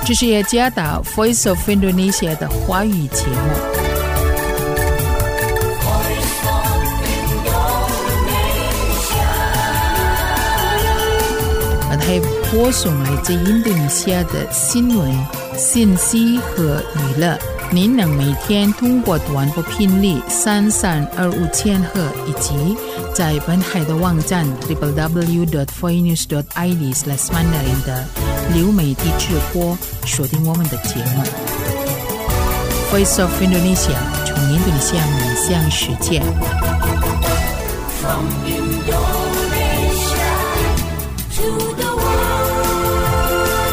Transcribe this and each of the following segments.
这是雅加达 Voice of Indonesia 的华语节目。本台播送来自印度尼西亚的新闻、信息和娱乐。您能每天通过短波频率3325千赫以及在本台的网站 www.voinews.id/mandarin 的流媒体直播收听我们的节目。Voice of Indonesia 从印度尼西亚面向世界。From Indonesia to the world。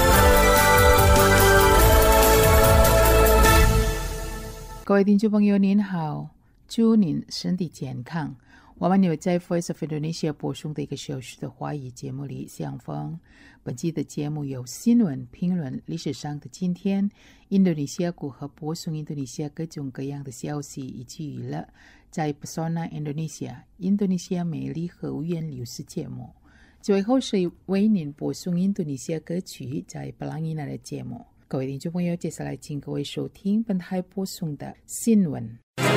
各位听众朋友您好，祝您身体健康。我们有在 Voice of Indonesia 播送的1个小时的华语节目里相逢。本期的节目有新闻、评论、历史上的今天、印度尼西亚如何播送印度尼西亚各种各样的消息以及娱乐，在 Pesona Indonesia 印度尼西亚美丽和五颜六色节目。最后是为您播送印度尼西亚歌曲在Pelangina的节目。各位听众朋友，接下来请各位收听本台播送的新闻。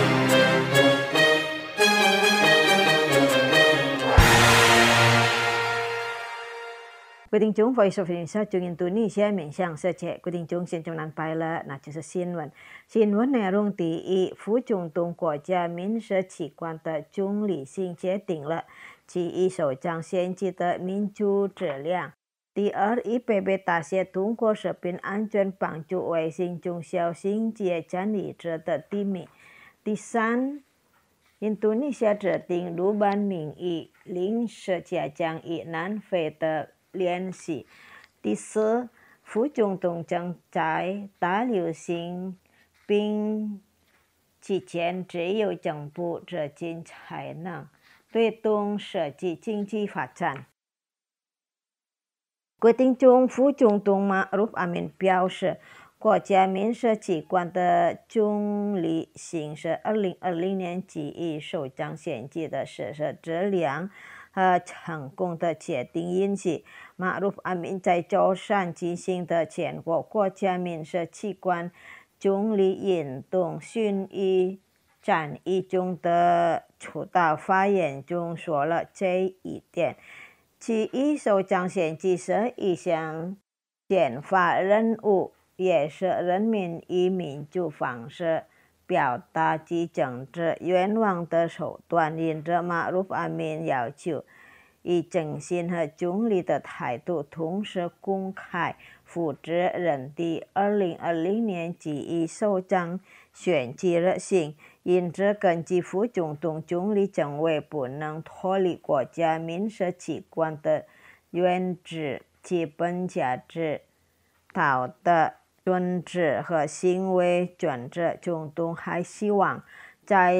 各位听众 Voice of Indonesia 从印度尼西亚面向世界。各位听众，现在南拜了，那就是新闻。新闻内容第一，副总统国家民事机关的总理性决定了其一首张献祭的民主质量。第二，IPB 大学通过食品安全帮助卫星中小型企业管理者的提名。第三，印度尼西亚制定入班名义临时家长与南非的联系。第四，副总统将在大流行病期间自由政府资金才能推动实际经济发展。各位听众，副总统Ma'ruf Amin 表示，国家民事机关的总理性是2020年基于首张献祭的事实质量和成功的决定因此Ma'ruf Amin 在周三进行的全国国家民事机关总理运动训练战役中的主导发言中说了这一点。其一首张献祭是一项宪法任务，也是人民以民主方式表达其政治愿望的手段。因此Ma'ruf Amin 要求以诚信和中立的态度，同时公开负责人的2020年基于首张献祭日性。因此根据副总统总理政委不能脱离国家民事机关的原则、基本价值、道德准则和行为准则。总统还希望在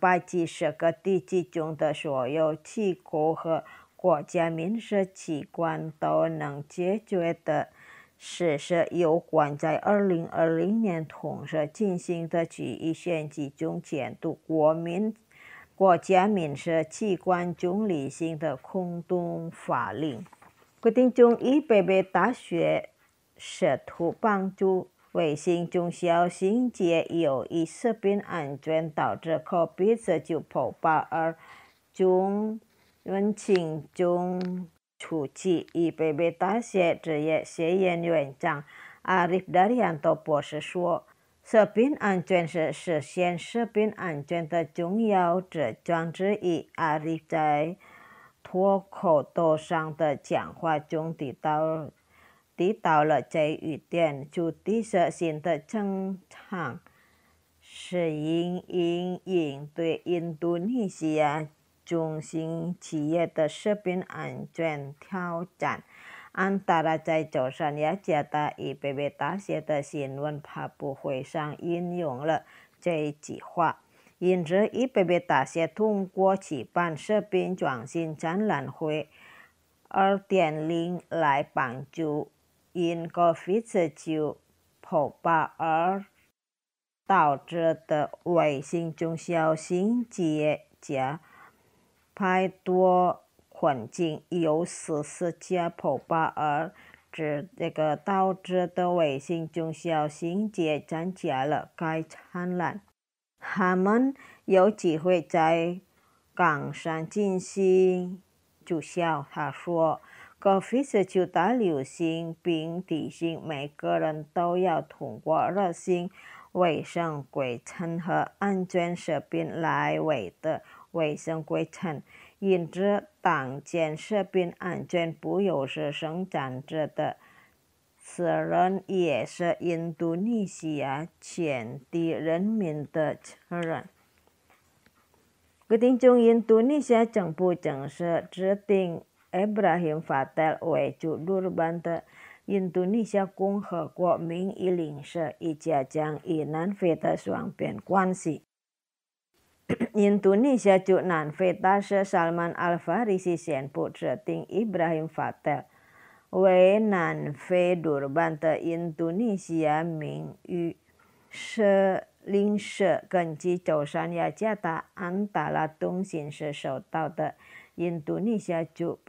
290个地区中的所有机构和国家民事机关都能解决的事是有关在2020年同时进行的区域选举中监督国家民事机关中立性的空洞法令。各位听众，IPB 大学试图帮助卫星中小型企业由于食品安全导致 COVID-19 爆发而中运行中初期，IPB 大学职业学院院长Arief Daryanto博士说，食品安全是实现食品安全的重要手段之一。Arief 在脱口秀上的讲话中提到了这一点，主题是新的正常适应应对印度尼西亚中型企业的食品安全挑战。Antara 在周三雅加达 IPB 大学的新闻发布会上引用了这句话。因此 IPB 大学通过举办食品创新展览会 2.0 来帮助因 COVID-19 爆发而导致的卫星中小型企业家排多困境，由14家爆发而导致的卫星中小型节增加了该灿烂。他们有机会在岗上进行注销。他说，高飞是9大流行，并提醒每个人都要通过热心卫生规程和安全设备来维持卫生规程。因此，当前食品安全不又是生产者的责任，也是印度尼西亚全体人民的责任。决定中，印度尼西亚政府正式指定Ibrahim Patel 为驻杜尔班的印度尼西亚共和国名义领事，以加强与南非的双边关系。印度尼西亚驻南非大使 Salman Al-Farisi 宣布指定 Ibrahim Patel 为南非杜尔班的印度尼西亚名誉领事。根据舟山雅加达安达拉通讯社收到的印度尼西亚驻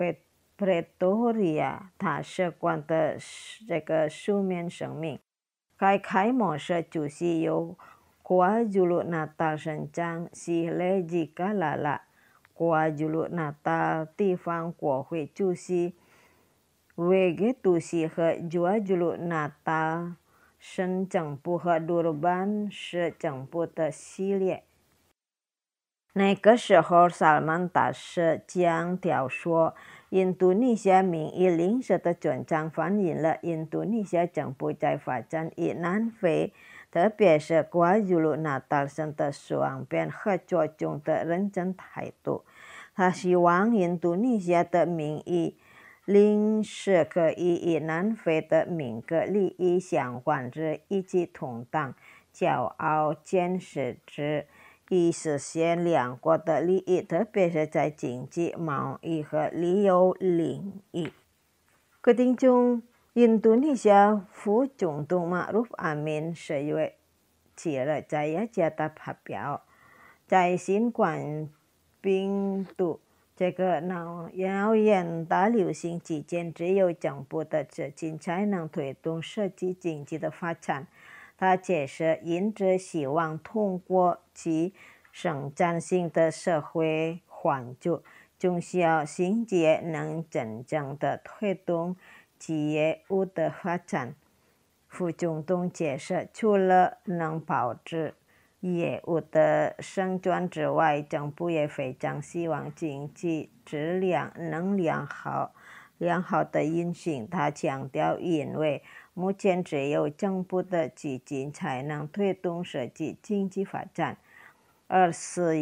Pretoria 大使馆的书面声明，该开幕式主席由KwaZulu-Natal省长西雷吉卡拉拉、KwaZulu-Natal 地方国会主席维吉杜西和 KwaZulu-Natal 省政府和杜尔班市政府的系列。那个时候，萨曼大使强调说，印度尼西亚名义领事的尊张反映了印度尼西亚政府在发展与南非，特别是KwaZulu-Natal 省的双边合作中的认真态度。他希望印度尼西亚的名义领事可以与南非的民族利益相关之一起同当骄傲坚持之，以实现两国的利益，特别是在经济、贸易和旅游领域。决定中，印度尼西亚副总统马鲁夫阿敏10月7日在雅加达发表，在新冠病毒闹演大流行期间，只有政府的资金才能推动实际经济的发展。他解释，因此希望通过其生产性的社会援助，中小型企业能真正的推动企业务的发展。副总统解释，除了能保持业务的生存之外，政府也非常希望经济质量能良好的运行。他强调，因为目前只有政府的基金才能推动实际经济发展，而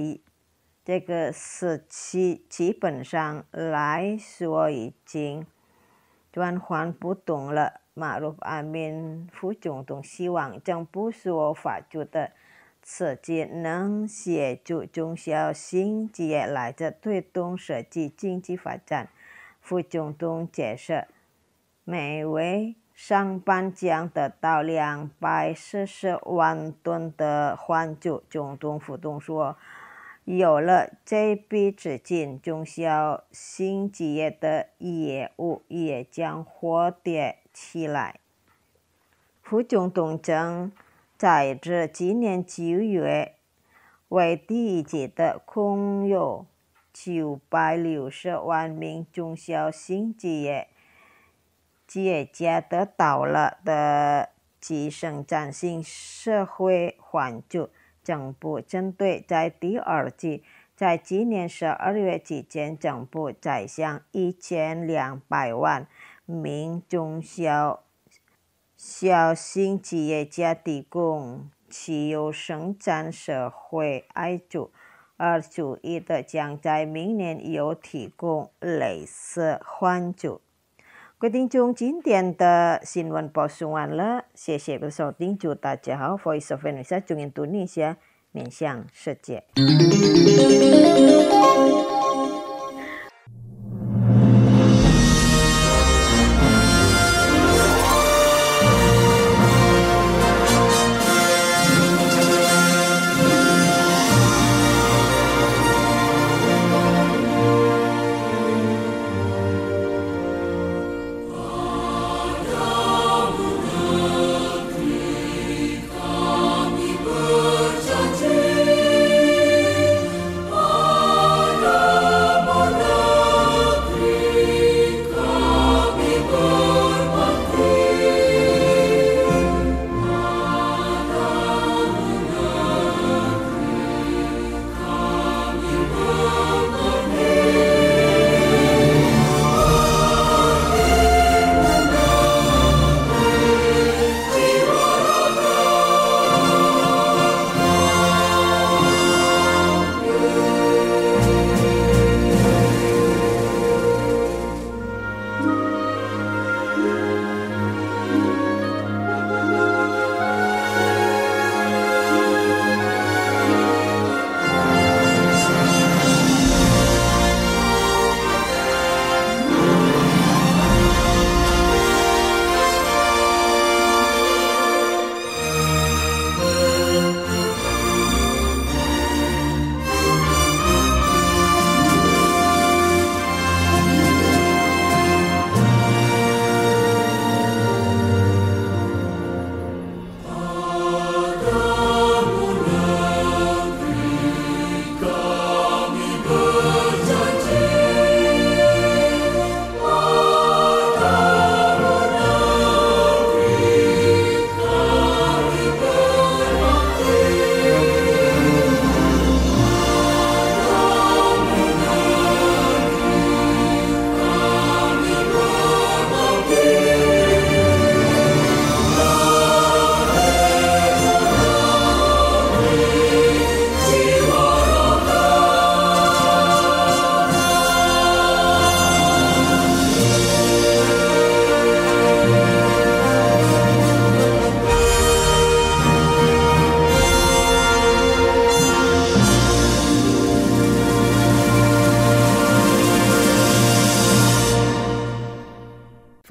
时期基本上来说已经转换不动了。马鲁夫阿敏副总统希望政府所发出的刺激能协助中小型企业来推动实际经济发展。副总统解释，每位商办将得到240万吨的援助。总统副总说，有了这笔资金，中小型企业的业务也将活跃起来。副总统正在至今年9月为第一届的共有960万名中小型企业家得到了的既生产性社会援助。政府针对在第二季，在今年12月期间，政府再向1200万名中小型企业家提供汽油生产社会援助，而注意的将在明年又提供类似援助。决定中今天的新闻播送完了，谢谢收听，祝大家好 ，Voice of Indonesia 中印度尼西亚面向世界。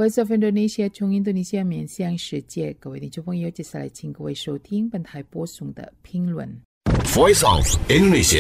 Voice of Indonesia 从印度尼西亚面向世界，各位听众朋友，接下来请各位收听本台播送的评论。 Voice of Indonesia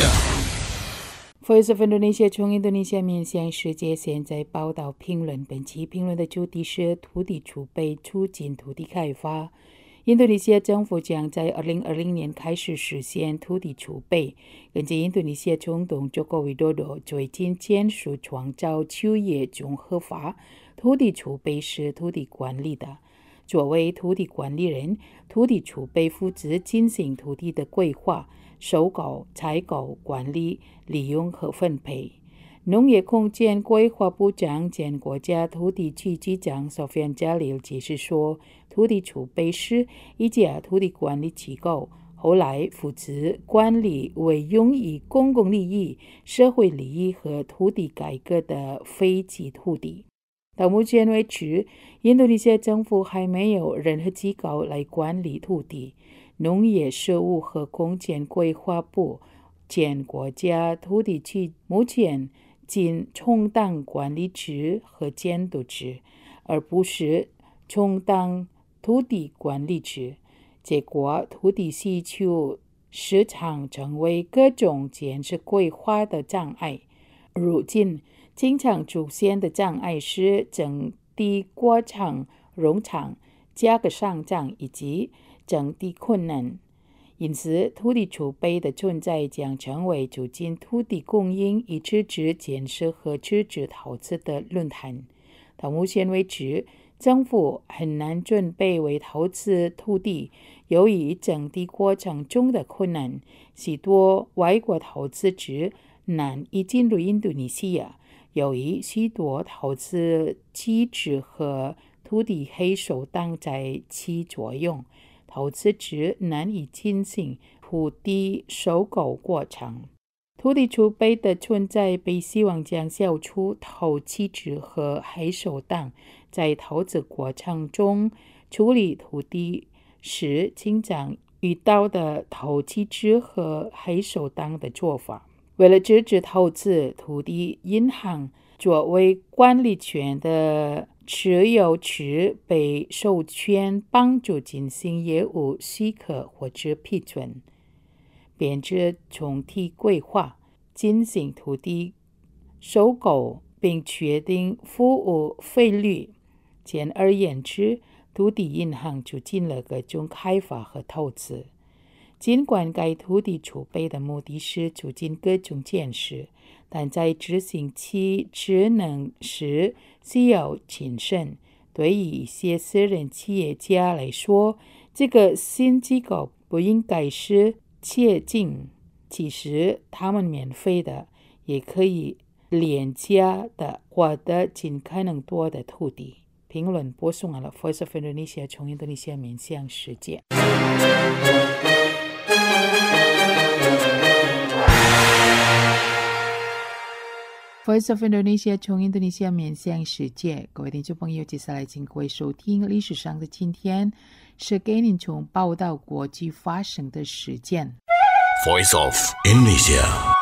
Voice of Indonesia 从印度尼西亚面向世界，现在报道评论。本期评论的主题是土地储备促进土地开发。印度尼西亚政府将在2020年开始实现土地储备。根据印度尼西亚总统Joko Widodo最近签署创造就业综合法，土地储备是土地管理的。作为土地管理人，土地储备负责进行土地的规划、收购、采购、管理、利用和分配。农业空间规划部长兼国家土地局局长 Sofyan Jalil 解释说，土地储备是一家土地管理机构，后来负责管理为用于公共利益、社会利益和土地改革的非籍土地。到目前为止，印度尼西亚政府还没有任何机构来管理土地。农业事务和空间规划部兼国家土地局目前仅充当管理职和监督职，而不是充当土地管理职。结果，土地需求时常成为各种建设规划的障碍。如今，经常出现的障碍是整地过程冗长、价格上涨以及整地困难。因此，土地储备的存在将成为促进土地供应与支持建设和支持投资的论坛。到目前为止，政府很难准备为投资土地，由于整地过程中的困难，许多外国投资者难以进入印度尼西亚。由于许多投资机制和土地黑手党在其作用，投资者难以进行土地收购过程。土地储备的存在被希望将消除投机者和黑手党在投资过程中处理土地时经常遇到的投机者和黑手党的做法。为了支持投资，土地银行作为管理权的持有者被授权帮助进行业务许可或者批准，编制总体规划，进行土地收购，并确定服务费率。简而言之，土地银行促进了各种开发和投资。尽管该土地储备的目的是促进各种建设，但在执行其职能时需要谨慎。对于一些私人企业家来说，这个新机构不应该是切近，其实他们免费的也可以廉价的获得尽可能多的土地。评论播送完了 Voice of Indonesia 从印度尼西亚面向世界。Voice of Indonesia 从印度尼西亚面向世界，各位听众朋友，接下来请各位收听历史上的今天，是给您从报道国际发生的事件。 Voice of Indonesia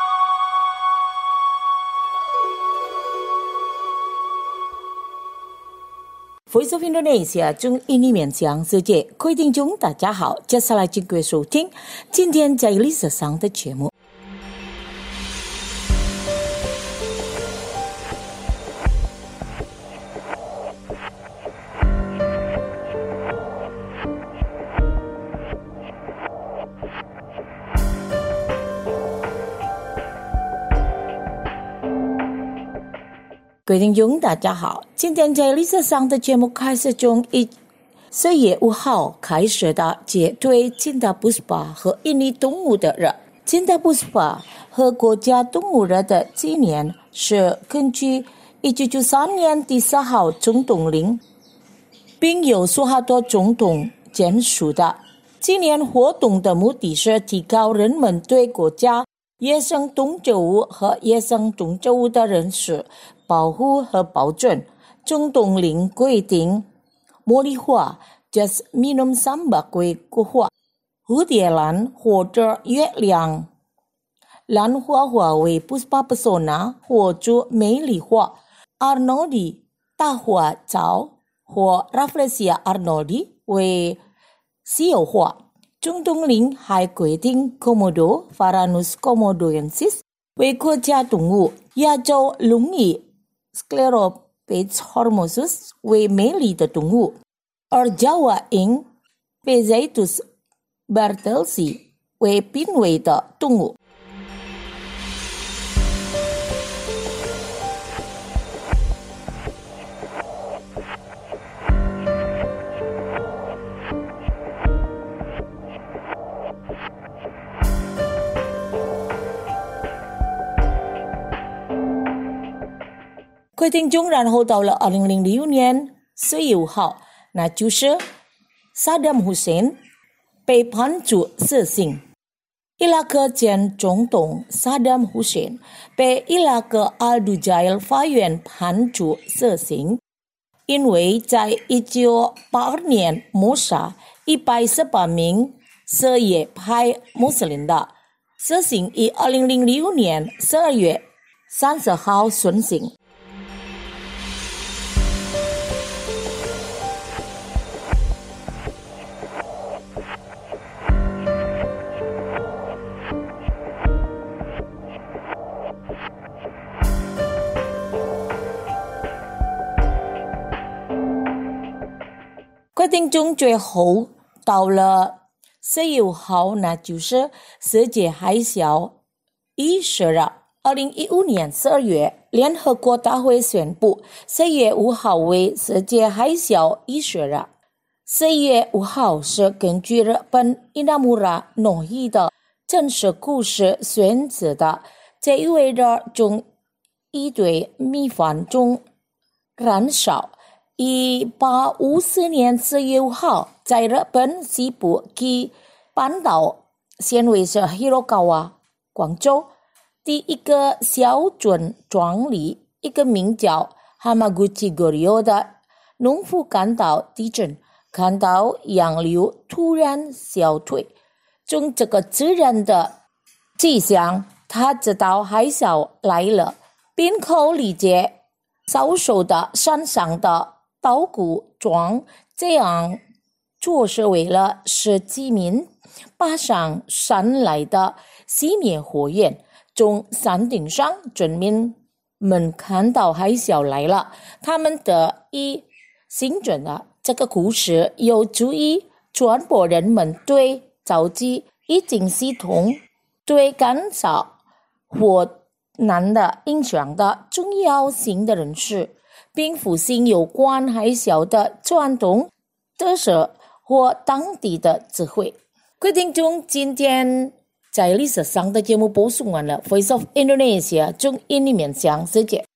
Voice of Indonesia 从印尼面向世界，各位听众大家好，接下来请各位收听今天在历史上的节目。各位听众大家好，今天在历史上的节目开始从4月5号开始的节对Cinta Puspa 和印尼动物的日。Cinta Puspa 和国家动物日的纪念是根据1993年第4号总统令，并由苏哈多总统签署的。纪念活动的目的是提高人们对国家野生动植物和野生动植物的认识，保护和保证。总统令规定，茉莉花 Jasminum sambaque 花、蝴蝶兰或者月亮兰花花为 Puspa Pesona 或者美丽花、Arnoldi 大花草或 Rafflesia arnoldi 为私有化。中东领还规定 Komodo Varanus komodoensis 为国家动物，亚洲龙翼 Scleropes hermosus 为美丽的动物，而 Jawa ink Pezaetus bartelsi 为濒危的动物。各位听众，然后到了2006年4月5号，那就是萨达姆胡塞因被判处死刑。伊拉克前总统萨达姆胡塞因被伊拉克阿杜加伊尔法院判处死刑，因为在1982年谋杀118名什叶派穆斯林的，死刑于2006年12月30号宣行。听众最后到了4月5号，那就是世界海啸意识了。2015年12月，联合国大会宣布4月5号为世界海啸意识了。4月5号是根据日本伊那穆拉农艺的真实故事选择的，这意味着从一堆米饭中燃烧。1854年4月5号，在日本西部及半岛县为是 Hirokawa 广州第一个小村庄里，一个名叫 Hamaguchi Goryo 的农夫感到地震，看到洋流突然消退，从这个自然的迹象，他知道海啸来了，并可理解少数的山上的稻谷庄这样做是为了使居民爬上山来的熄灭火焰。从山顶上，村民们看到海啸来了，他们得以幸存了。这个故事有助于传播人们对召集预警系统对减少火难的影响的重要性的认识，并复兴有关海啸的传统特色或当地的智慧。各位听众，今天在历史上的节目播送完了 Voice of Indonesia 中英里面讲世界。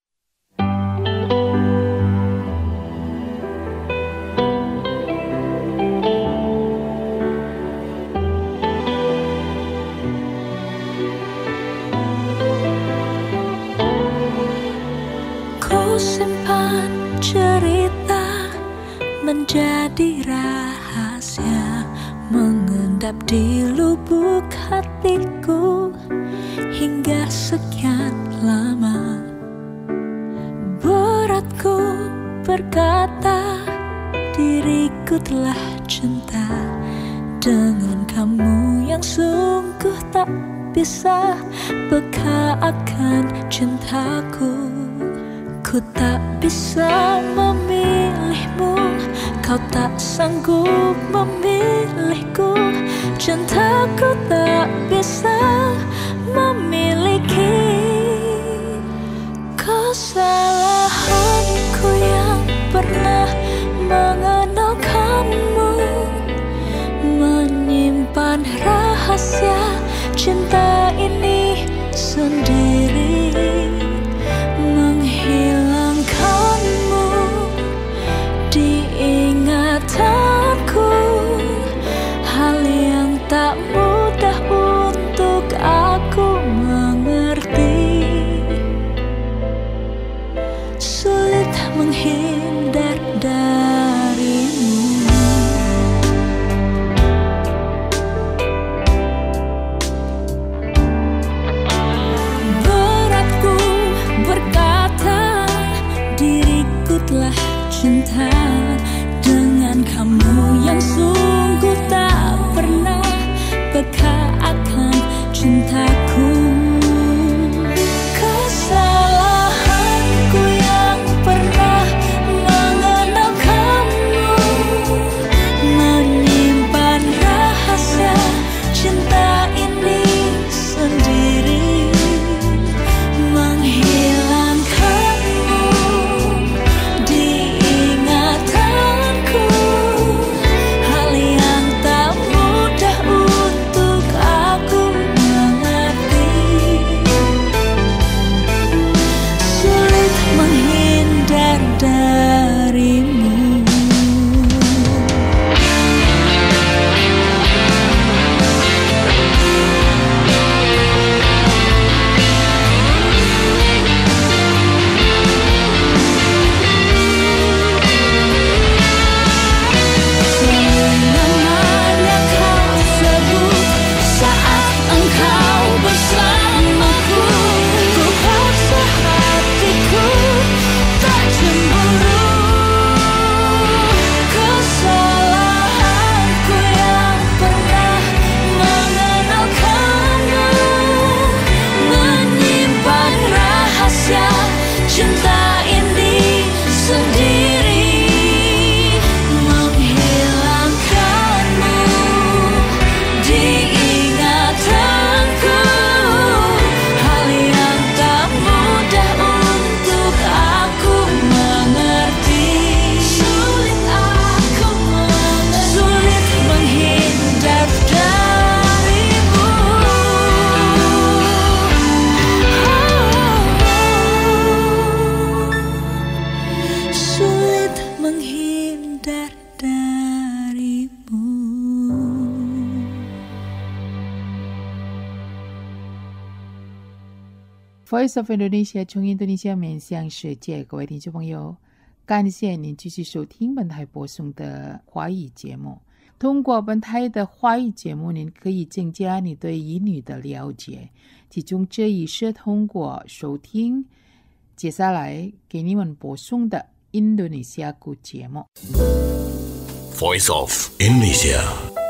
Simpan cerita menjadi rahasia, mengendap di lubuk hatiku hingga sekian lama. Beratku berkata diriku telah cinta dengan kamu yang sungguh tak bisa peka akan cintaku. Ku tak bisa memilihmu, kau tak sanggup memilihku. Cintaku tak bisa memiliki. Kesalahanku yang pernah mengenal kamu, menyimpan rahasia cinta ini sendiri. Menghilangkanmu di ingatanku, hal yang tak mudah untuk aku Voice of Indonesia 从印度尼西亚面向世界，各位听众朋友，感谢您继续收听本台播送的华语节目。通过本台的华语节目，您可以增加你对英语的了解，其中这一是通过收听接下来给你们播送的印度尼西亚语节目。 Voice of Indonesia。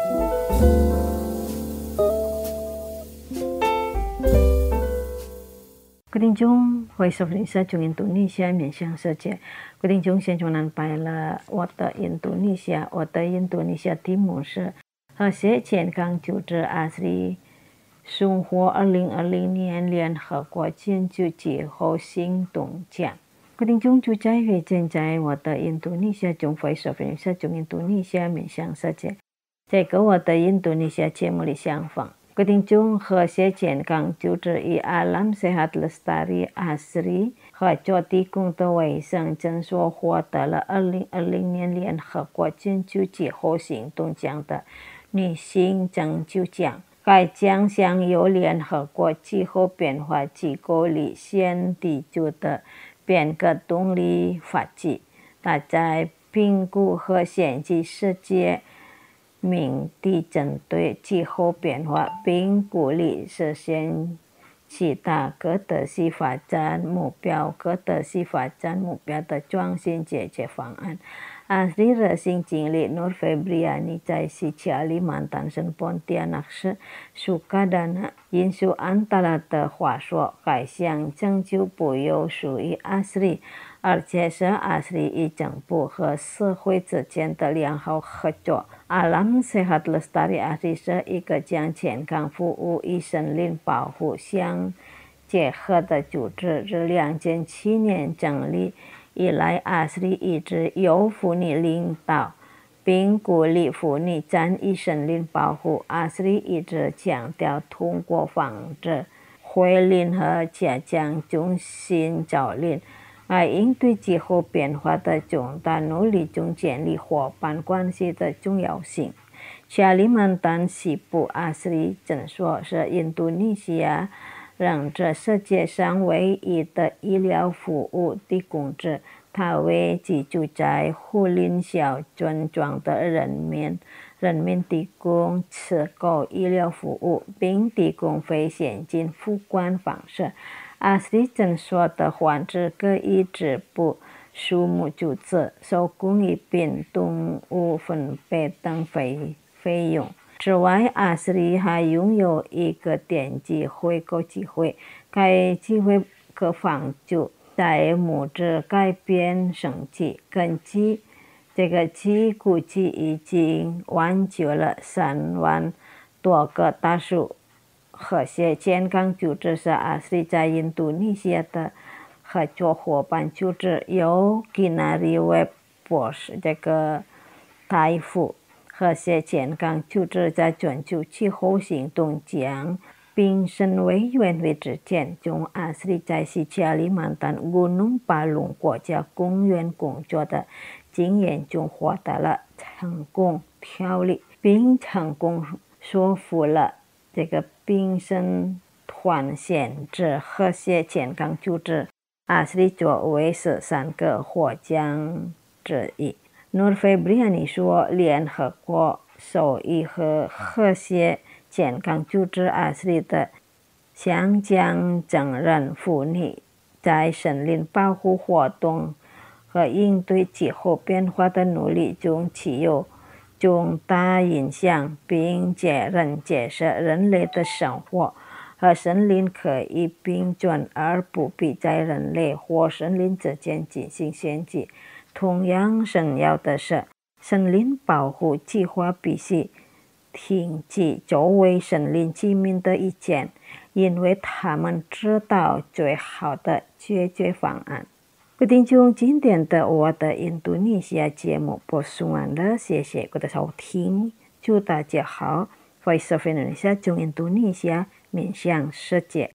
各位听众 Voice of Indonesia 从印度尼西亚面向世界。各位听众，现在南拜了我的印度尼西亚题目是和谐健康救治阿斯利生活2020年联合国研究气候行动奖。各位听众，就在于现在我的印度尼西亚从 Voice of Indonesia 从印度尼西亚面向世界，在跟我的印度尼西亚节目里相逢。各位听众，和谐健康救治与 Alam Sehat Lestari Asri 和教地公的卫生诊所获得了2020年联合国研究气候行动奖的女性拯救奖。该奖项由联合国气候变化机构里限地区的变革动力发起，它在评估和限制世界命题针对气候变化，并鼓励实现其他可持续发展目标的创新解决方案。Asri Racing 经理 Nur Febriani 在西加里曼丹省 Pontianak 市 Sukadana 引述安达拉的话说，该项拯救不有属于 Asri， 而且是 Asri 与政府和社会之间的良好合作。Alam Sehat Lestari Asri 是一个将健康服务与森林保护相结合的组织，自2007年成立以来，阿斯利一直由妇女领导，并鼓励妇女参与森林保护。阿斯利一直强调通过防止毁林和加强中心造林，来应对气候变化的重大努力中建立伙伴关系的重要性。加里曼丹西部阿斯利诊所是印度尼西亚让这世界上唯一的医疗服务提供者，它为居住在护林小村庄的人民提供持久医疗服务，并提供非现金付款方式。阿斯利诊所的患者可以支付树木救治、手工艺品、动物分配等费用。之外，阿斯利还拥有一个电子回购机会，该机会可帮助在物质改变升级。根据这个估计已经挽救了3万多个大树。和谐健康救治是阿斯利在印度尼西亚的合作伙伴组织，由吉纳里韦博士这个大夫。和谐健康救治在全球气候行动奖评审委员会之前，从阿斯利在西加里曼丹Gunung Palung国家公园工作的经验中获得了成功条例，并成功说服了这个评审团限制和谐健康救治。阿斯利作为13个获奖之一。Nur Febriani 说，联合国首义和谐健康救治阿斯利的项将承认妇女在森林保护活动和应对气候变化的努力中起有重大影响，并且解释人类的生活和森林可以并存，而不必在人类或森林之间进行限制。同样重要的是，森林保护计划必须听取周围森林居民的意见，因为他们知道最好的解决方案。各位听众，今天的我的印度尼西亚节目播送完了，谢谢各位的收听，祝大家好。Voice of Indonesia 从印度尼西亚面向世界。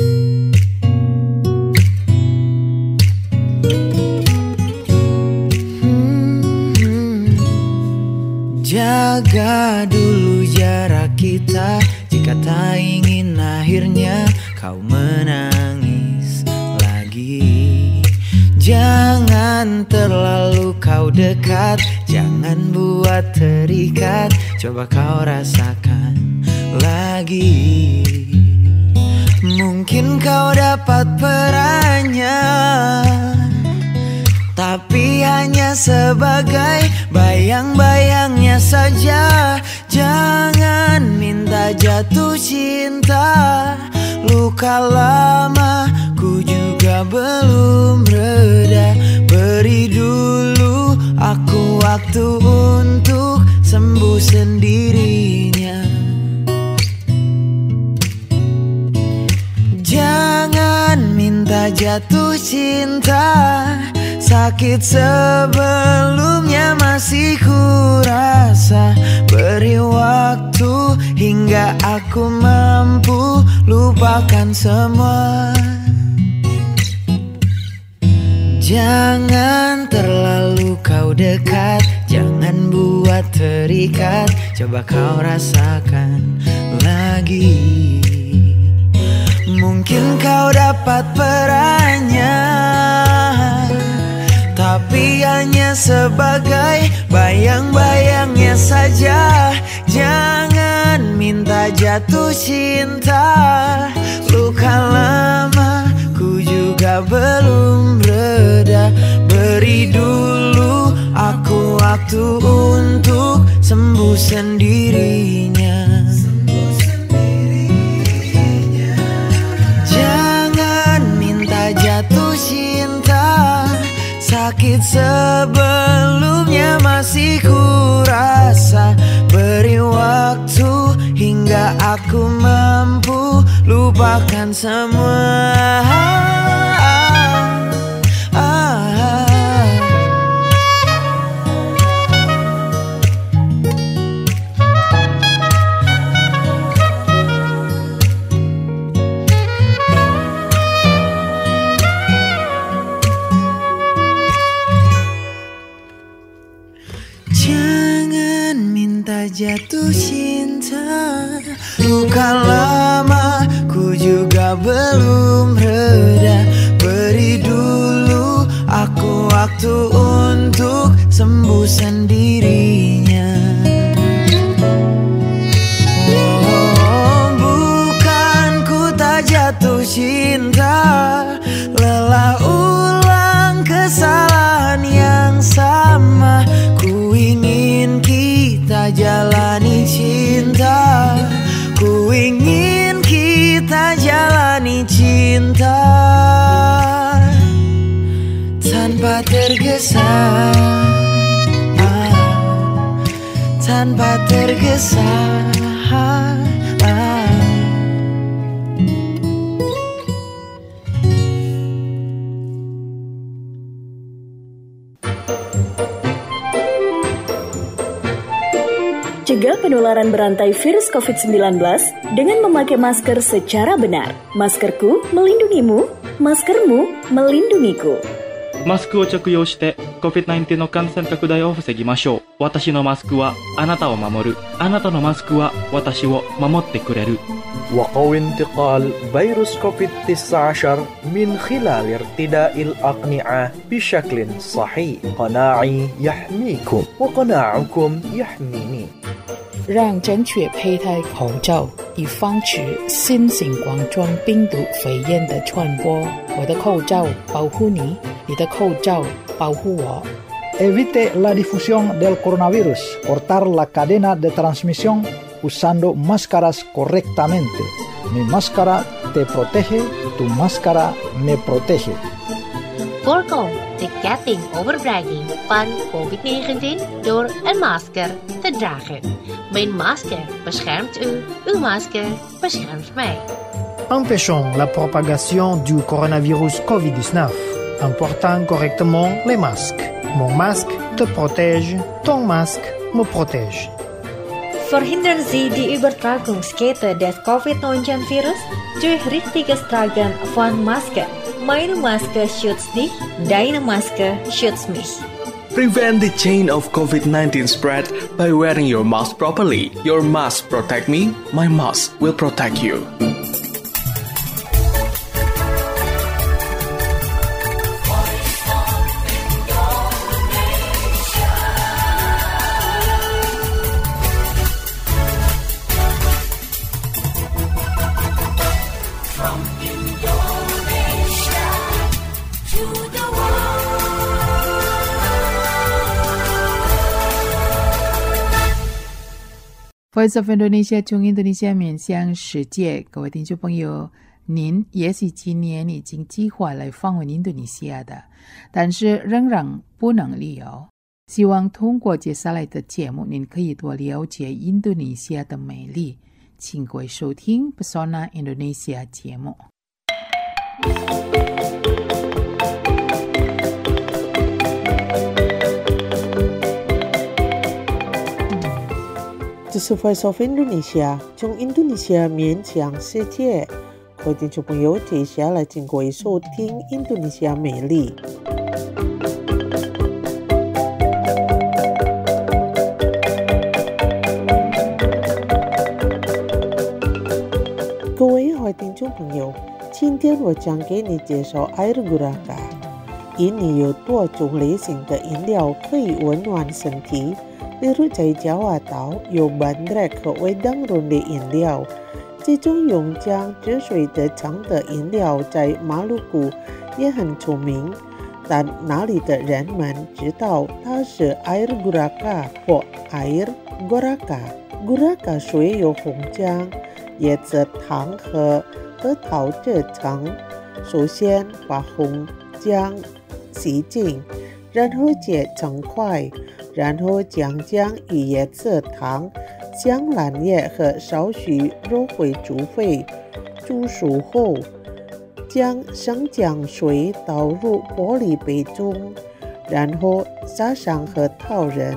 Jaga dulu jarak kita, jika tak ingin akhirnya kau menangis. Jangan terlalu kau dekat, jangan buat terikat, coba kau rasakan lagi. Mungkin kau dapat perannya, tapi hanya sebagai bayang-bayangnya saja. Jangan minta jatuh cinta, luka lama ku juga belum reda. Beri dulu aku waktu untuk sembuh sendirinya. Jangan minta jatuh cinta, sakit sebelumnya masih kurasa. Beri waktu hingga aku mampu lupakan semua. Jangan terlalu kau dekat, jangan buat terikat, coba kau rasakan lagi. Mungkin kau dapat perannya, tapi hanya sebagai bayang-bayangnya saja. Jangan minta jatuh cinta, luka lama ku juga belum reda. Beri dulu aku waktu untuk sembuh sendirinya. Jatuh cinta, sakit sebelumnya masih kurasa. Beri waktu hingga aku mampu lupakan semua. Jatuh cinta, luka lama ku juga belum reda. Beri dulu aku waktu untuk sembuh sendirinya. Oh, bukan ku tak jatuh cinta, lelah ulang kesalahan yang sama. Ku ingin kita jalani cinta, ku ingin kita jalani cinta tanpa tergesa, tanpa tergesa. Cegah penularan berantai virus COVID-19 dengan memakai masker secara benar. Maskerku melindungimu, maskermu melindungiku. マスクを着用して COVID-19 の感染拡大を防ぎましょう。私のマスクはあなたを守る。あなたのマスクは私を守ってくれる。 وقوي انتقال فيروس كوفيد-19 من خلال ارتداء الأقنعة بشكل صحيح. قناعي يحميكم وقناعكم يحميني. 让正确佩戴口罩，以防止新型冠状病毒肺炎的传播。我的口罩保护你，你的口罩保护我。 Evite la difusión del coronavirus, cortar la cadena de transmisión usando máscaras correctamente. Mi máscara te protege, tu máscara me protege. Voorkom de ketting overbrenging van COVID-19 door een masker te dragen. Mijn masker beschermt u, uw masker beschermt mij. Empêchons la propagation du coronavirus COVID-19 en portant correctement les masques. Mon masque te protège, ton masque me protège. Verhindern Sie die Übertragungskette des Covid-19-Virus durch richtiges Tragen von Masken. Meine Maske schützt dich, deine Maske schützt mich. Prevent the chain of COVID-19 spread by wearing your mask properly. Your mask protect me, my mask will protect you. Indonesia to the Voice of Indonesia 中印度尼西亚面向世界，各位听众朋友，您也许今年已经计划来访问印度尼西亚的，但是仍然不能旅游。希望通过接下来的节目，您可以多了解印度尼西亚的美丽。请各位收听 Pesona Indonesia 节目。 这是 Voice of Indonesia 从印度尼西亚面向世界。各位听众朋友，接下来请各位收听印度尼西亚美丽。各位好听众朋友，今天我将给你介绍 Air Guraka。印尼有多种类型的饮料可以温暖身体。例如在加瓦岛有bandrek和味当润的饮料，这种用姜汁水的长的饮料在马鲁古也很出名，但那里的人们知道它是 air guraka 或 air goraka。guraka 水有红姜、椰子糖和核桃制成。首先把红姜洗净，然后切成块，然后将姜与椰子糖、香兰叶和少许肉桂煮沸。煮熟后，将生姜水倒入玻璃杯中，然后撒上核桃仁。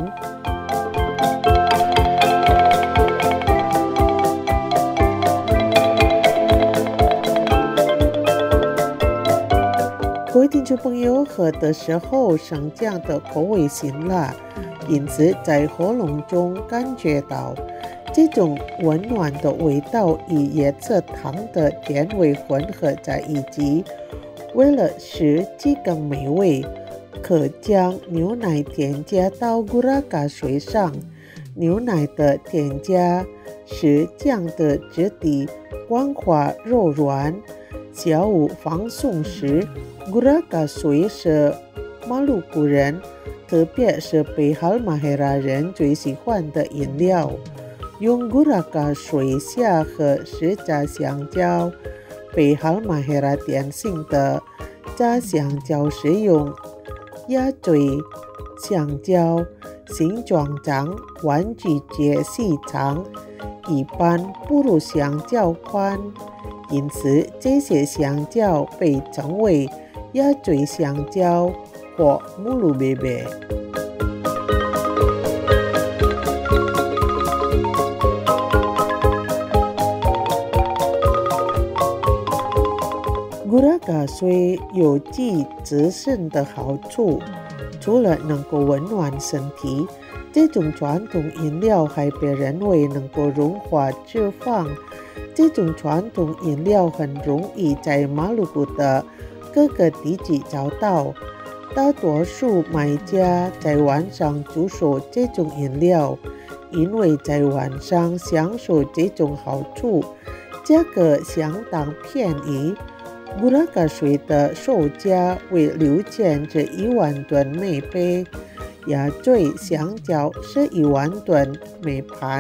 各位听众朋友，喝的时候生姜的口味辛辣，因此在喉咙中感觉到这种温暖的味道与椰子糖的甜味混合在一起。为了使其更美味，可将牛奶添加到 guraka 水上。牛奶的添加使姜的质地光滑柔软。下午放松时，guraka 水是马鲁古人，特别是北哈马黑拉人最喜欢的饮料。用 guraka 水下和是炸香蕉。北哈马黑拉典型的炸香蕉是用鸭嘴香蕉，形状长，弯曲节细长，一般不如香蕉宽。因此，这些香蕉被称为鸭嘴香蕉或木鲁贝贝。guraka 水有积滋肾的好处，除了能够温暖身体，这种传统饮料还被认为能够融化脂肪。这种传统饮料很容易在马鲁古的各个地区找到。大多数买家在晚上出售这种饮料，因为在晚上享受这种好处，价格相当便宜。guraka 水的售价为6000至1万吨每杯，鸭嘴香蕉是1万吨每盘。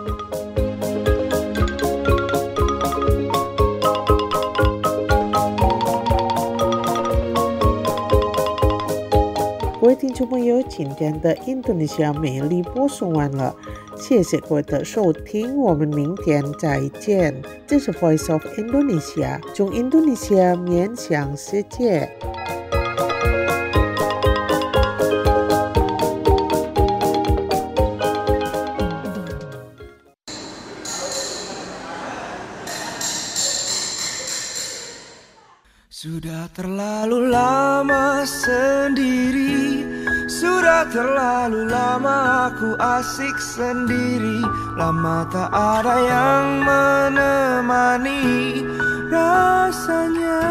各位听众朋友，今天的印度尼西亚美丽播送完了，谢谢各位的收听，我们明天再见。这是 Voice of Indonesia 从印度尼西亚面向世界。 Sudah terlalu lama sendiri, sudah terlalu lama aku asik sendiri. Lama tak ada yang menemani rasanya.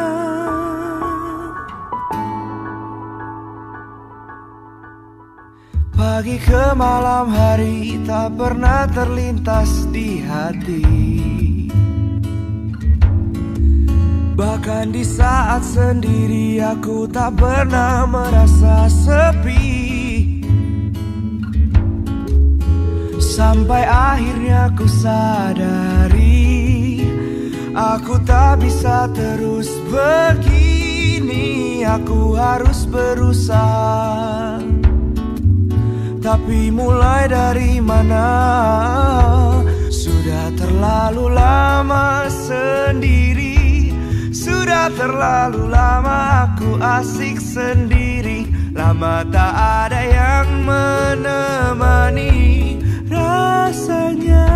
Pagi ke malam hari tak pernah terlintas di hati. Bahkan di saat sendiri aku tak pernah merasa sepi. Sampai akhirnya ku sadari, aku tak bisa terus begini. Aku harus berusaha. Tapi mulai dari mana? Sudah terlalu lama sendiri. Sudah terlalu lama aku asik sendiri. Lama tak ada yang menemani rasanya.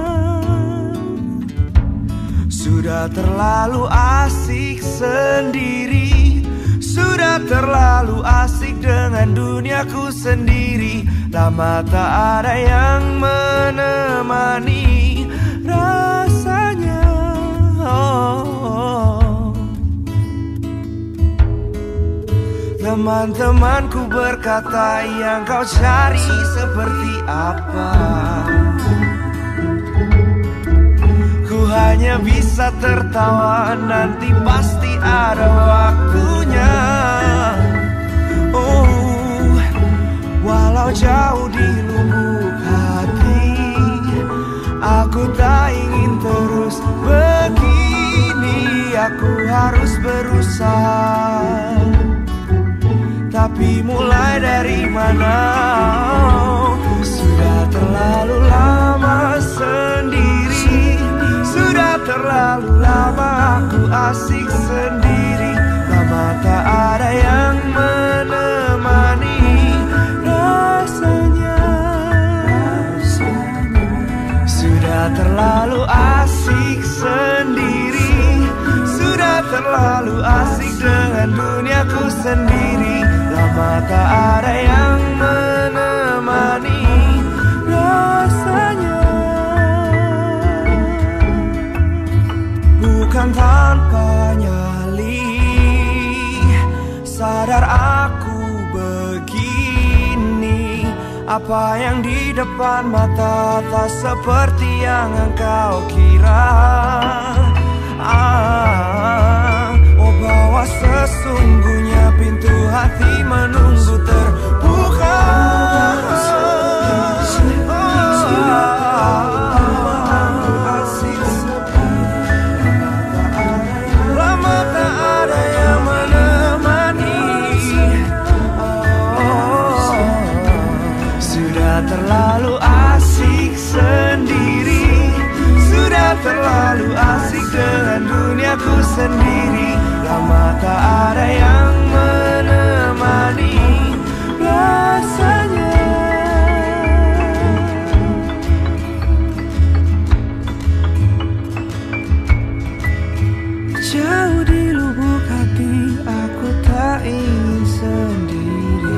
Sudah terlalu asik sendiri. Sudah terlalu asik dengan duniaku sendiri. Lama tak ada yang menemani rasanya. Teman-temanku berkata, yang kau cari seperti apa? Ku hanya bisa tertawa, nanti pasti ada waktunya. Oh, walau jauh di lubuk hati, aku tak ingin terus begini. Aku harus berusaha. Tapi mulai dari mana? Sudah terlalu lama sendiri. Sudah terlalu lama aku asik sendiri. Lama tak ada yang menemani rasanya. Sudah terlalu asik sendiri. Sudah terlalu asik dengan duniaku sendiri. Lama tak ada yang menemani rasanya. Bukan tanpa nyali, sadar aku begini. Apa yang di depan mata tak seperti yang engkau kira. Oh, bahwa sesungguhnya pintu hati menunggu terbuka. Lama tak ada yang menemani. Sudah terlalu asik sendiri. Sudah terlalu asik dengan duniaku sendiri. Lama tak ada yang menemani rasanya. Jauh di lubuk hati aku tak ingin sendiri.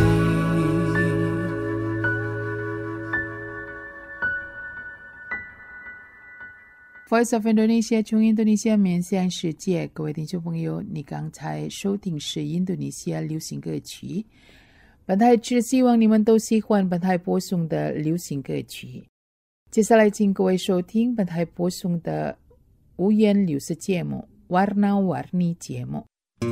Voice of Indonesia 从印度尼西亚面向世界，各位听众朋友，你刚才收听是印度尼西亚流行歌曲。本台只希望你们都喜欢本台播送的流行歌曲。接下来请各位收听本台播送的五言流行节目 Warna-Warni 节目。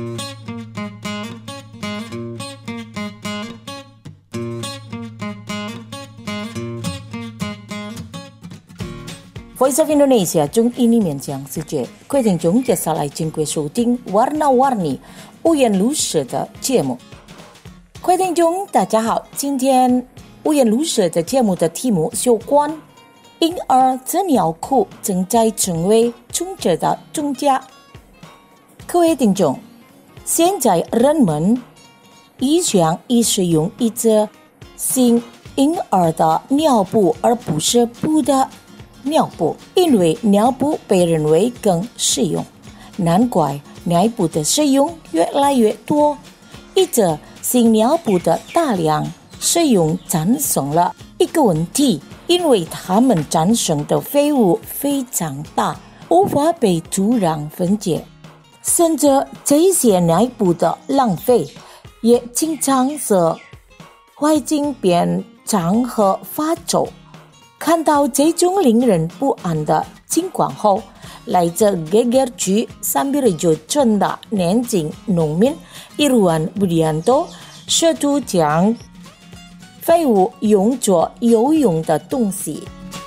Voice of Indonesia 中印尼面向世界，各位听众接下来请各位收听 Warna-Warni 五颜六色的节目。各位听众大家好，今天五颜六色的节目的题目是有关婴儿纸尿裤正在成为充斥的中价。各位听众，现在人们一向使用一只新婴儿的尿布，而不是布的尿布，因为尿布被认为更实用，难怪尿布的使用越来越多。一只新尿布的大量使用产生了一个问题，因为它们产生的废物非常大，无法被土壤分解，甚至这些尿布的浪费也经常使环境变脏和发臭。看到这种令人不安的情况后， 来自Geger区Sambirejo镇的年轻农民Irwan Budianto试图将废物用作有用的东西。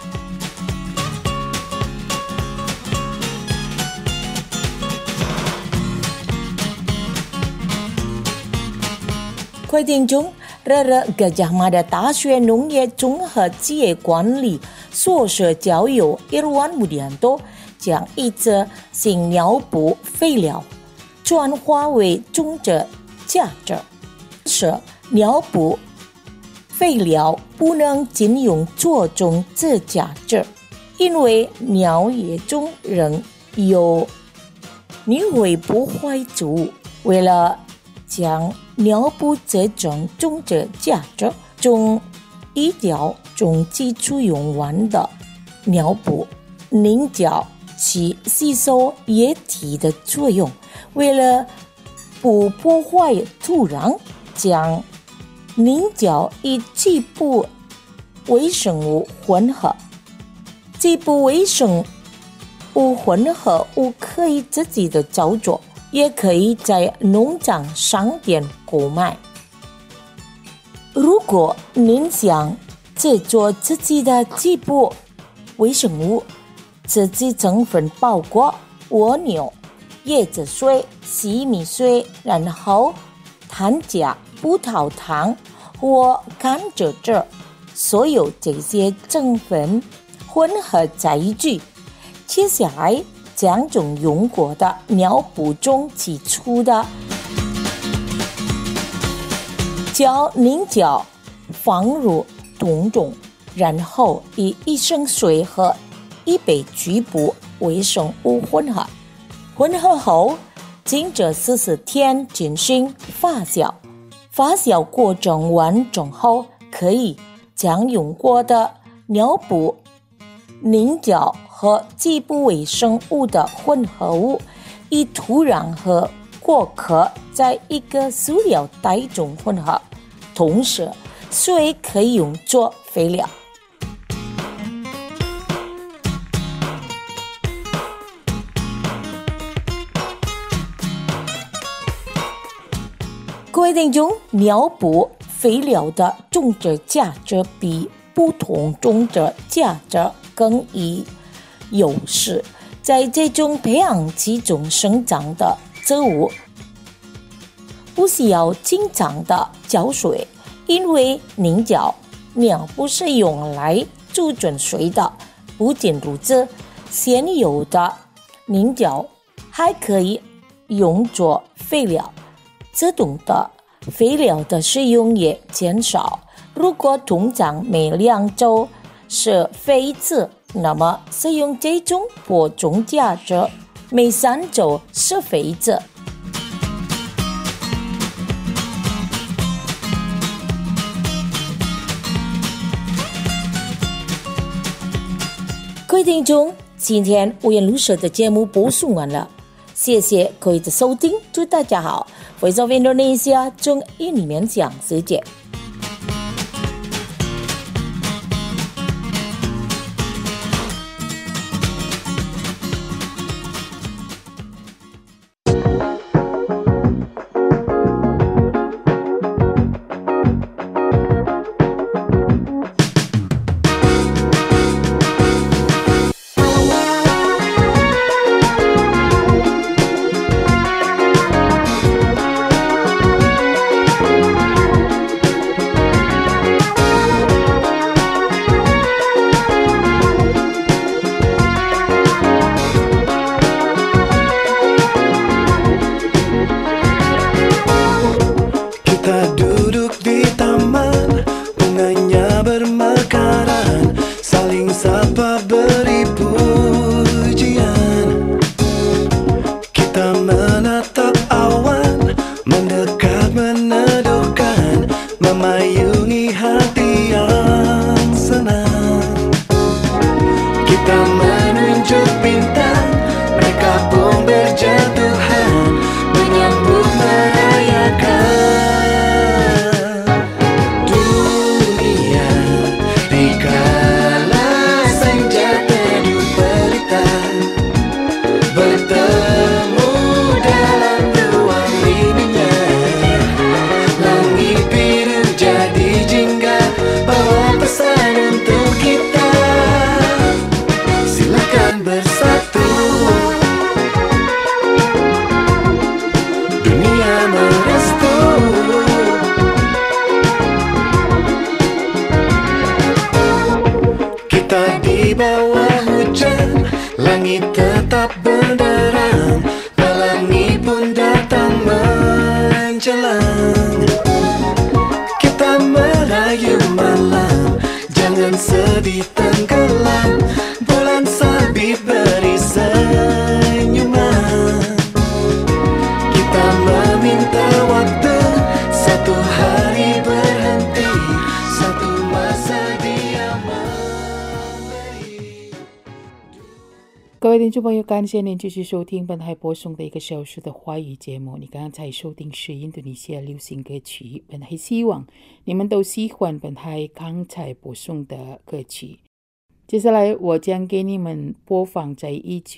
规定中，Rere Gajah Mada 大学农业综合企业管理硕士教友Irwan Budianto 将一则新尿布废料转化为种植价值。是尿布废料不能仅用做种植价值，因为尿液中仍有泥灰破坏物。为了将尿布这种种植价值中一条中基础用完的尿布凝胶其吸收液体的作用，为了不破坏土壤，将凝胶与基部微生物混合。基部微生物混合物可以自己的操作，也可以在农场商店购买。如果您想制作自己的基部微生物，自己成分包括蜗牛、椰子水、西米水，然后糖浆、葡萄糖或甘蔗汁，所有这些成分混合在一起。接下来将从用过的尿布中挤出的胶凝胶放入桶中，然后以1升水和1杯局部微生物混合。混合后，经着14天进行发酵。发酵过程完成后，可以将用过的尿布、凝胶和基部微生物的混合物以土壤和果壳在一个塑料袋中混合，同时水可以用作肥料。规定中，尿布肥料的种植价值比不同种植价值更有优势。在这种培养期中生长的植物不需要经常的浇水，因为凝胶尿布是用来储存水的。不仅如此，现有的凝胶还可以用作肥料，自动的肥料的使用也减少。如果通常每2周施肥一次，那么使用这种播种价值每3周施肥一次。各位听众，今天五颜六色的节目播送完了，谢谢各位的收听，祝大家好。Voice of Indonesia 中英里面讲世界。 merestu. Kita di bawah hujan, langit tetap benderang, pelangi pun datang menjelang. Kita merayu malam, jangan sedih tenggelam, bulan sabit beri senyuman. Kita meminta waktu, satu hari berhenti, satu masa dia memberi. 各位听众朋友，感谢您继续收听本台播送的1个小时的华语节目。你刚才收听是印度尼西亚流行歌曲，本台希望你们都喜欢本台刚才播送的歌曲。接下来我将给你们播放在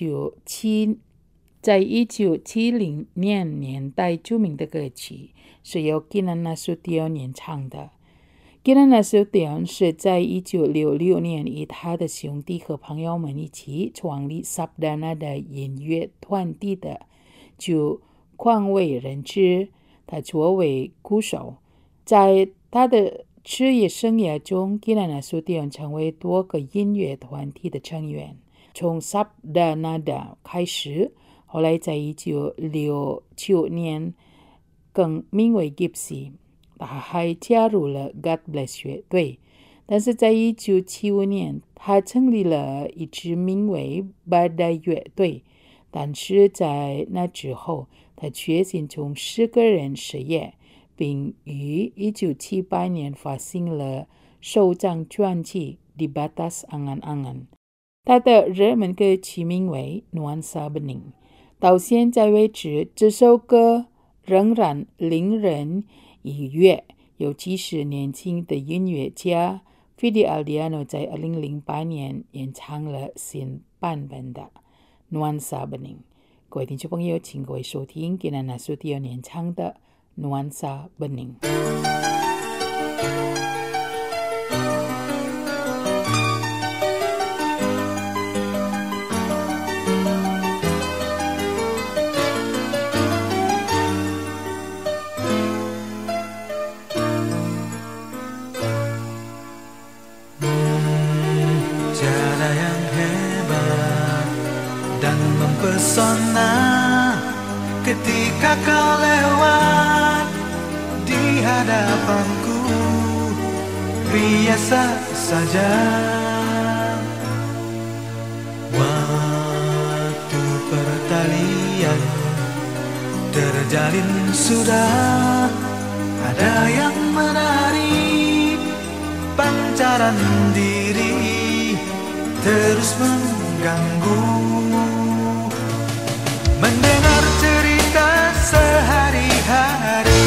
1970年代著名的歌曲，是由 Kinan Nasution 演唱的。Kinan Nasution 是在1966年与他的兄弟和朋友们一起创立 Sabdanada 音乐团体的，就广为人知。他作为鼓手，在他的职业生涯中 Kinan Nasution 成为多个音乐团体的成员，从 Sabdanada 开始，后来在1969年更名为 Gypsy。他还加入了 God Bless 乐队，但是在1975年，他成立了一支名为 Badai 乐队，但是在那之后，他决心从10个人事业，并于1978年发行了首张专辑 Di Batas Angan-Angan。他的热门歌曲名为 Nuansa Bening。到现在为止，这首歌仍然令人愉悦，尤其是年轻的音乐家 Fidi Aldiano 在2008年演唱了新版本的 Nuansa Bening。各位听众朋友，请各位收听 Kinan Nasution 演唱的 Nuansa Bening。 Pesona ketika kau lewat di hadapanku, biasa saja. Waktu pertalian terjalin sudah ada yang menarik, pancaran diri terus mengganggu. Mendengar cerita sehari-hari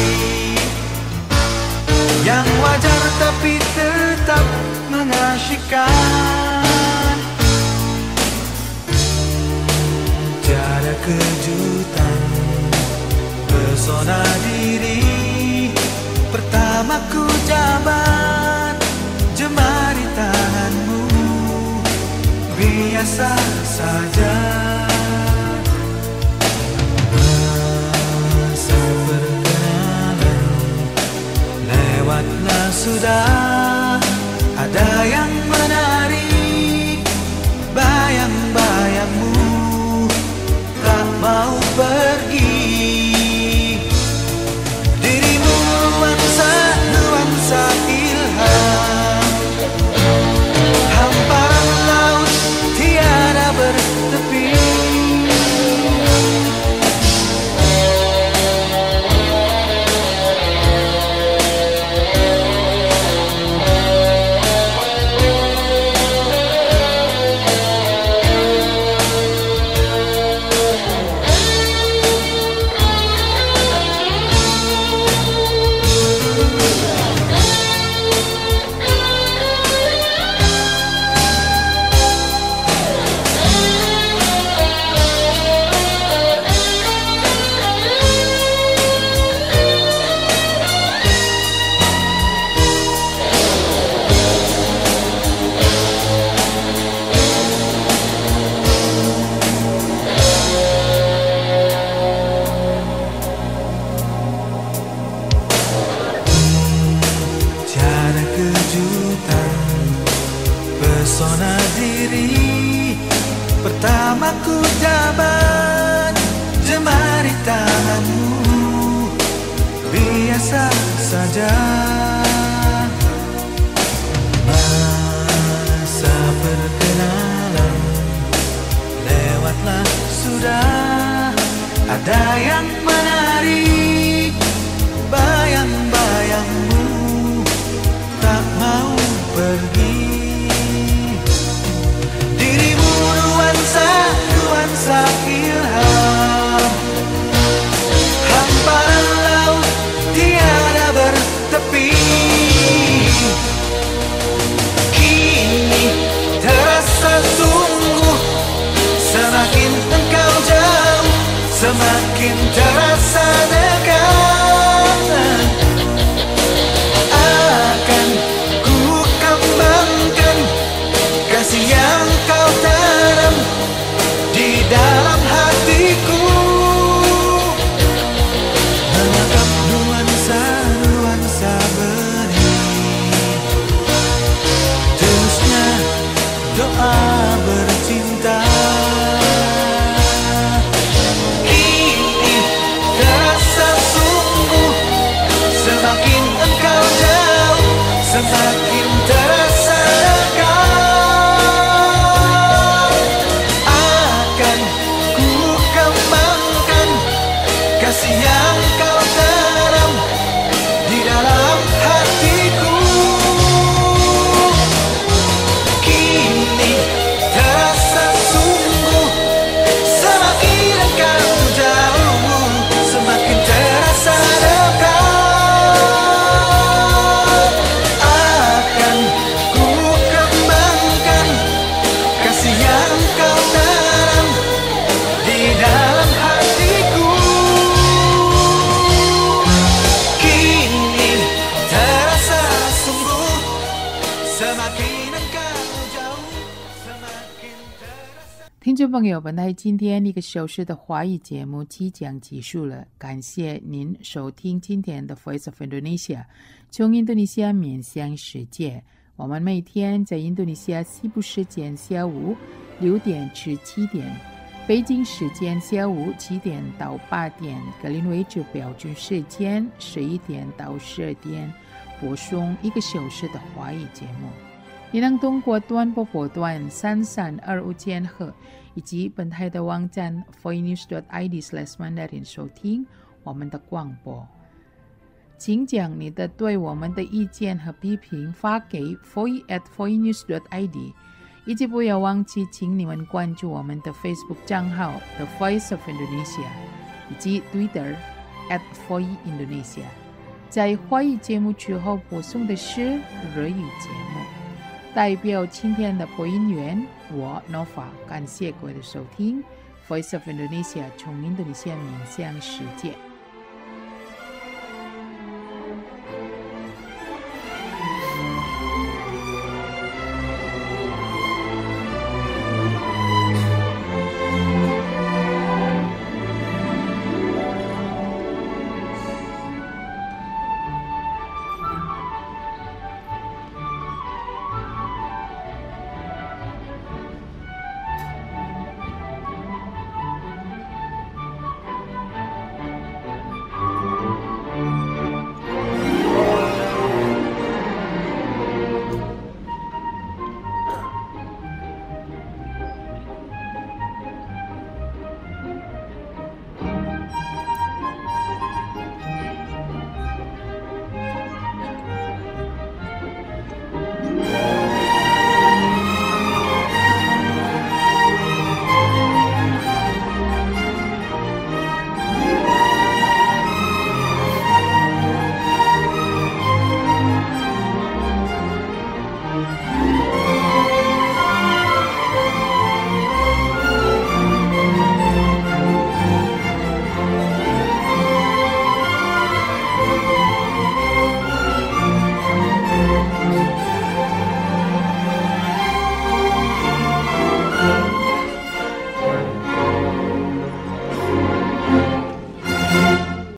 yang wajar tapi tetap mengasyikkan. Tiada kejutan, pesona diri pertama ku jabat, jemari tanganmu, biasa saja. Lewatlah sudah, ada yang menarik, bayang-bayangmu tak mau pergi. Dirimu nuansa ilham, hamparan laut tiada bertepi. sudah masa perkenalan lewatlah sudah, ada yang menarik bayang-bayangmu tak mau pergi. Dirimu nuansa ilham, hamparan laut tiada bertepi. Kini terasa sungguh, semakin engkau jauh, semakin terasa dekat. Akan ku kembangkan kasih yang kau tanam di dalam hatiku. Menangkap nuansa benih, tulusnya doa bercinta. Kini terasa sungguh, semakin engkau jauh, semakin terasa dekat. Akan ku kembangkan kasih yang kau tanam di dalam hatiku. Kini terasa sungguh, semakin engkau jauh, semakin terasa dekat. Akan ku kembangkan kasih yang kau tanam di dalam hatiku. Kini terasa sungguh, semakin engkau jauh, semakin terasa。 听众朋友，本台今天一个小时的华语节目即将结束了，感谢您收听今天的 Voice of Indonesia， 从印度尼西亚面向世界。我们每天在印度尼西亚西部时间下午6点至7点，北京时间下午7点到8点，格林威治标准时间11点到12点，播送一个小时的华语节目。你能通过短波波段3325千赫以及本台的网站 voinews.id/mandarin 收听我们的广播。请将你的对我们的意见和批评发给 foi@voinews.id， 以及不要忘记请你们关注我们的 Facebook 账号 The Voice of Indonesia 以及 Twitter @voindonesia。在华语节目之后播送的是日语节目。代表今天的播音员我 Nova， 感谢各位的收听。Voice of Indonesia 从印度尼西亚面向世界。